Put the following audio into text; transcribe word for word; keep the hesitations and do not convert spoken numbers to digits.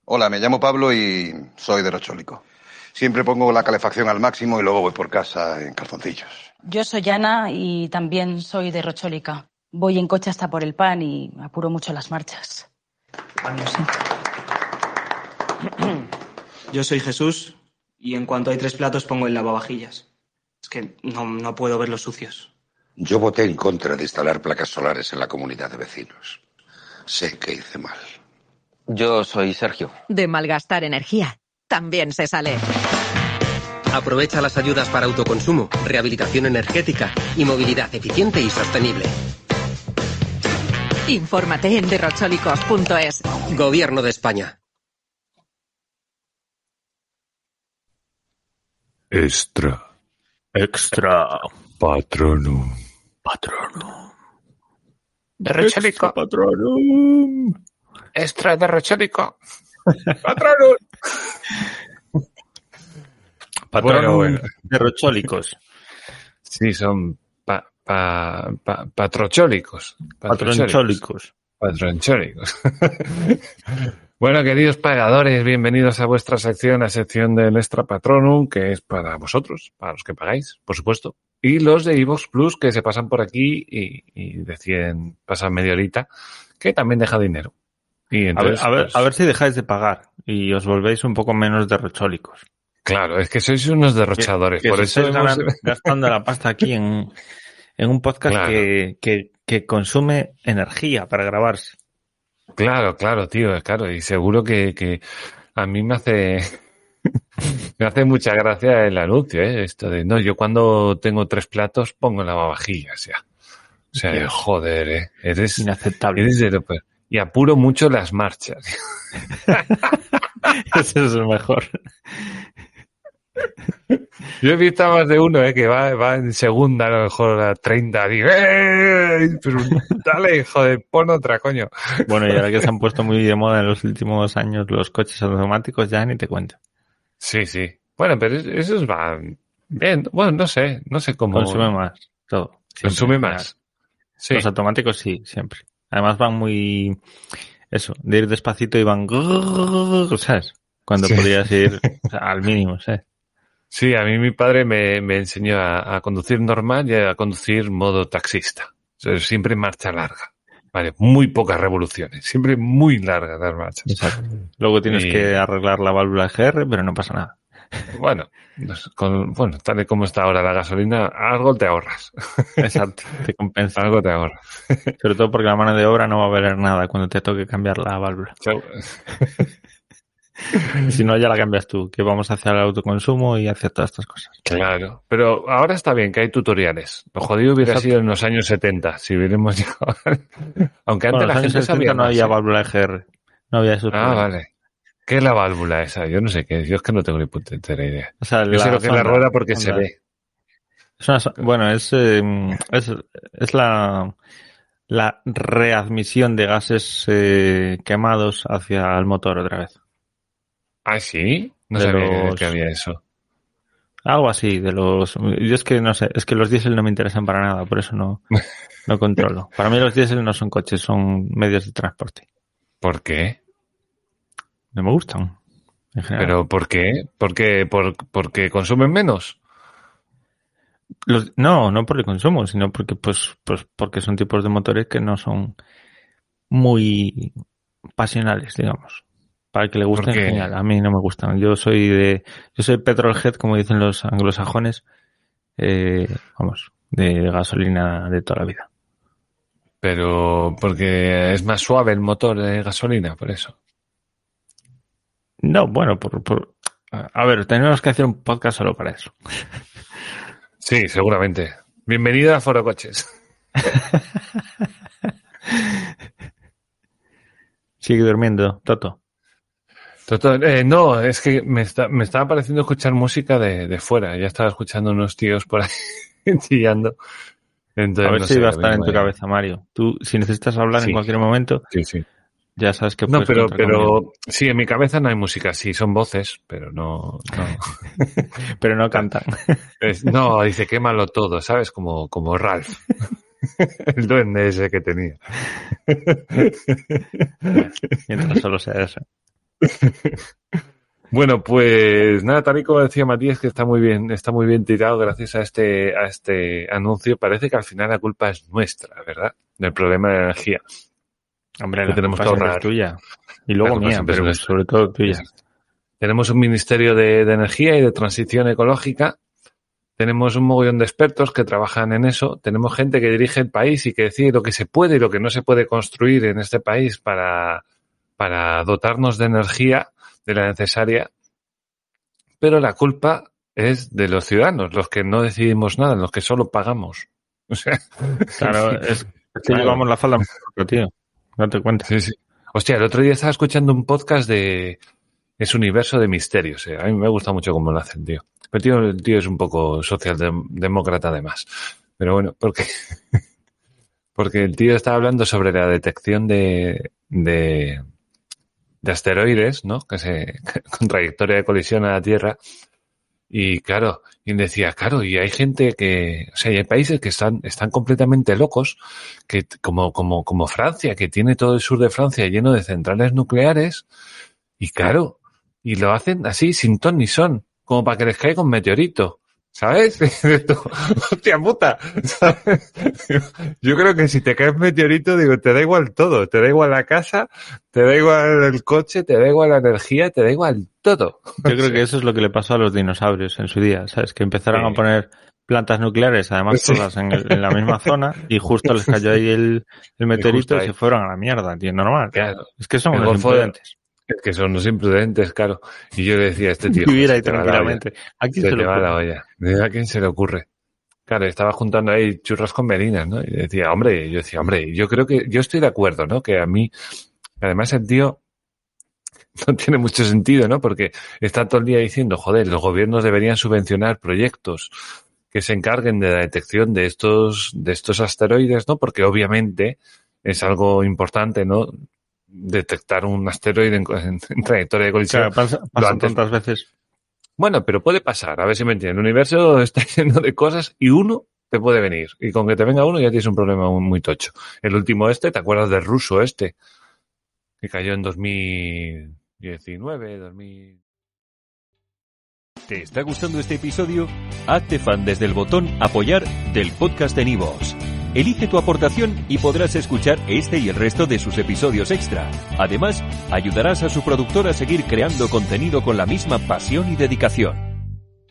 Hola, me llamo Pablo y soy de Rochólico. Siempre pongo la calefacción al máximo y luego voy por casa en calzoncillos. Yo soy Ana y también soy de Rochólica. Voy en coche hasta por el pan y apuro mucho las marchas. Lo siento. Yo soy Jesús y en cuanto hay tres platos pongo el lavavajillas. Es que no, no puedo verlos sucios. Yo voté en contra de instalar placas solares en la comunidad de vecinos. Sé que hice mal. Yo soy Sergio. De malgastar energía, también se sale. Aprovecha las ayudas para autoconsumo, rehabilitación energética y movilidad eficiente y sostenible. Infórmate en derrochólicos punto es. Gobierno de España. Extra. Extra. Patronum. Patronum. Derrochólico. Patronum. Extra derrochólico. Patronum. Patronum Bueno, bueno. derrochólicos. Sí, son pa, pa, pa, patrochólicos. Patronchólicos. Patronchólicos. Bueno, queridos pagadores, bienvenidos a vuestra sección, la sección del Extra Patronum, que es para vosotros, para los que pagáis, por supuesto. Y los de iVoox Plus, que se pasan por aquí y, y deciden pasar media horita, que también deja dinero. Y entonces, a ver, a ver, pues, a ver si dejáis de pagar y os volvéis un poco menos derrochólicos. claro, es que sois unos derrochadores. Que, que por os eso estáis hemos... ganan- gastando la pasta aquí en, en un podcast Claro. que, que, que consume energía para grabarse. Claro, claro, tío, claro. Y seguro que, que a mí me hace... me hace mucha gracia el anuncio, ¿eh? Esto de, no, yo cuando tengo tres platos pongo en lavavajillas ya. O sea, Dios. joder, ¿eh? Eres... Inaceptable. eres de lo peor. Y apuro mucho las marchas. Eso es lo mejor. Yo he visto a más de uno, ¿eh? Que va, va en segunda, a lo mejor a treinta. Digo, ¡eh! Pero dale, joder, pon otra, coño. Bueno, y ahora que se han puesto muy de moda en los últimos años los coches automáticos, ya ni te cuento. Sí, sí. Bueno, pero es- esos van bien. Bueno, no sé, no sé cómo. Consume más, todo. Siempre, Consume en general. más. Sí. Los automáticos sí, siempre. Además van muy... Eso, de ir despacito y van... ¿Sabes? Cuando Sí. podrías ir o sea, al mínimo, ¿sabes? Sí, a mí mi padre me, me enseñó a, a conducir normal y a conducir modo taxista. O sea, siempre marcha larga. Vale, muy pocas revoluciones. Siempre muy largas las marchas. Exacto. Luego tienes Y- que arreglar la válvula G R, pero no pasa nada. Bueno, no sé, con, bueno, tal y como está ahora la gasolina, algo te ahorras. Exacto, te compensa. Algo te ahorras. Sobre todo porque la mano de obra no va a valer nada cuando te toque cambiar la válvula. Chao. Si no, ya la cambias tú, que vamos hacia el autoconsumo y hacia todas estas cosas. Claro, pero ahora está bien que hay tutoriales. Lo jodido hubiera Exacto. sido en los años setenta, si hubiéramos llegado. Aunque antes Bueno, en la los gente años sabía setenta no más, había ¿eh? válvula G R. No había esos Ah, problemas. vale. ¿Qué es la válvula esa? Yo no sé qué es. Yo es que no tengo ni puta idea. O sea, Yo sé lo que es la sonda- rueda porque se sonda. ve. Es una so- bueno, es, eh, es, es la, la readmisión de gases eh, quemados hacia el motor otra vez. ¿Ah, sí? No De sabía que- los- que había eso. Algo así, de los... Yo es que no sé, es que los diésel no me interesan para nada, por eso no, no controlo. Para mí los diésel no son coches, son medios de transporte. ¿Por qué? No me gustan, en general. ¿Pero por qué? ¿Por qué? ¿Por, ¿Porque consumen menos? Los- no, no por el consumo, sino porque pues, pues porque son tipos de motores que no son muy pasionales, digamos. Para el que le gusten, qué? genial. A mí no me gustan. Yo soy de, yo soy petrolhead, como dicen los anglosajones, eh, vamos, de gasolina de toda la vida. Pero porque es más suave el motor de gasolina, por eso. No, bueno, por, por, a ver, tenemos que hacer un podcast solo para eso. Sí, seguramente. Bienvenido a Foro Coches. Sigue durmiendo, Toto. Toto, eh, no, es que me, está, me estaba pareciendo escuchar música de, de fuera. Ya estaba escuchando unos tíos por ahí chillando. Entonces, A ver no si sé, va a lo estar en mismo tu ya. cabeza, Mario. Tú, si necesitas hablar Sí. en cualquier momento, Sí, sí. ya sabes que No, puedes pero, contar conmigo. pero sí, en mi cabeza no hay música. Sí, son voces, pero no, no. Pero no cantan. Es- no, dice quémalo todo, ¿sabes? Como, como Ralph. El duende ese que tenía. Mientras solo sea eso. Bueno, pues nada, tal y como decía Matías, que está muy bien, está muy bien tirado gracias a este, a este anuncio. Parece que al final la culpa es nuestra, ¿verdad? Del problema de la energía. Hombre, que la tenemos que culpa ahorrar. es tuya. Y luego mía, pero nuestra. sobre todo tuya. Tenemos un Ministerio de, de Energía y de Transición Ecológica. Tenemos un mogollón de expertos que trabajan en eso. Tenemos gente que dirige el país y que decide lo que se puede y lo que no se puede construir en este país para, para dotarnos de energía, de la necesaria. Pero la culpa es de los ciudadanos, los que no decidimos nada, los que solo pagamos. O sea, claro, es, es que claro. llevamos la falda, tío. Date cuenta. Sí, sí. Hostia, el otro día estaba escuchando un podcast de ese universo de misterios. Eh. A mí me gusta mucho cómo lo hacen, tío. Pero tío, el tío es un poco socialdemócrata además. Pero bueno, porque porque el tío estaba hablando sobre la detección de de, de asteroides, ¿no? Que se con trayectoria de colisión a la Tierra. Y claro, y decía, claro, y hay gente que, o sea, y hay países que están, están completamente locos, que como, como, como Francia, que tiene todo el sur de Francia lleno de centrales nucleares, y claro, y lo hacen así, sin ton ni son, como para que les caiga un meteorito, ¿sabes? Hostia puta, ¿sabes? Yo creo que si te cae un meteorito, digo, te da igual todo, te da igual la casa, te da igual el coche, te da igual la energía, te da igual todo. Yo creo que eso es lo que le pasó a los dinosaurios en su día, ¿sabes? Que empezaron sí. a poner plantas nucleares, además sí. todas en, el, en la misma zona, y justo les cayó ahí el, el meteorito y, y se fueron a la mierda, tío, normal. Claro. Es que son los imprudentes. Es que son los imprudentes, claro. Y yo le decía a este tío... Vivir ahí tranquilamente. ¿A quién se, se le va la olla? ¿A quién se le ocurre? Claro, estaba juntando ahí churros con merinas, ¿no? Y decía, hombre, yo decía, hombre, yo creo que... Yo estoy de acuerdo, ¿no? Que a mí... Además el tío... No tiene mucho sentido, ¿no? Porque está todo el día diciendo, joder, los gobiernos deberían subvencionar proyectos que se encarguen de la detección de estos, de estos asteroides, ¿no? Porque obviamente es algo importante, ¿no? Detectar un asteroide en, en, en trayectoria de colisión. Claro, pasa, pasa tantas veces. Bueno, pero puede pasar, a ver si me entienden. El universo está lleno de cosas y uno te puede venir. Y con que te venga uno ya tienes un problema muy, muy tocho. El último este, ¿te acuerdas del ruso este? Que cayó en dos mil diecinueve, dos mil... ¿Te está gustando este episodio? Hazte fan desde el botón Apoyar del podcast de Nivos. Elige tu aportación y podrás escuchar este y el resto de sus episodios extra. Además, ayudarás a su productor a seguir creando contenido con la misma pasión y dedicación.